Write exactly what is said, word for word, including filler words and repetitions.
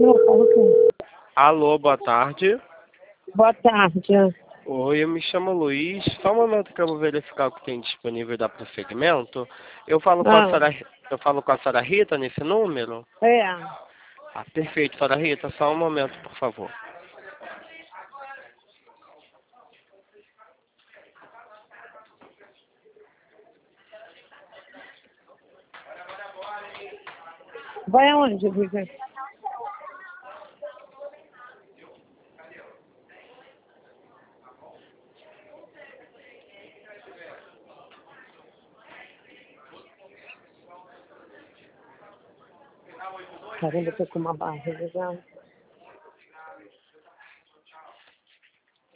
Não, fala quem? Alô, boa tarde. Boa tarde. Oi, eu me chamo Luiz. Só um momento que eu vou verificar o que tem disponível da prosseguimento. Eu falo com a Ah, senhora, eu falo com a senhora Rita nesse número? é. Ah, perfeito, senhora Rita. Só um momento, por favor. Vai aonde, Vivi? Caramba, eu tô com uma barriga já.